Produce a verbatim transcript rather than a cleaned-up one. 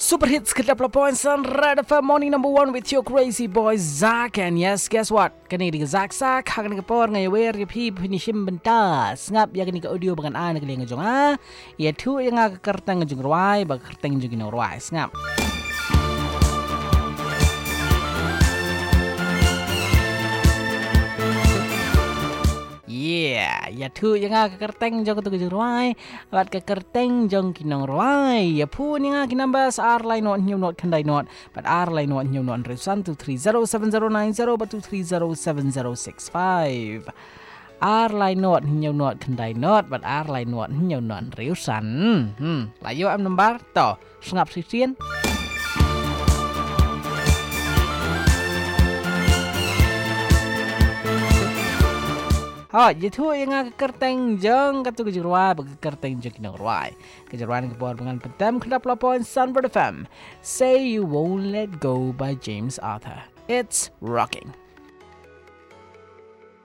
Super hits kedap laporan Sun Red F M morning number one with your crazy boy Zach. And yes, guess what? Kani di Zach Zach hakan kapor ngai wer ya pi finishim bentas ngap ya kani ka audio bangan an kali ngajong ah ya tu yang aga kertang ngajong ruai bag kertang ngajong ino ruai ngap. Yeah, ya tu yang aga kerteng jong tu kejung ruai, bat ke kerteng jong kinong ruai. Ya pu ni nga kinambas R line not new not kandai not, but R line not new not resan two three zero seven zero nine zero but two three zero seven zero six five. R line not new not kandai not, but R line not new not resan. Hmm, layo am number to sengap sisian. Oh, itu yang agak kerteng jeng katu kejeruai bagi kerteng jeng kinang ruai. Kejeruan kebor dengan petam kedap laporan Sunbird F M. Say You Won't Let Go by James Arthur. It's rocking.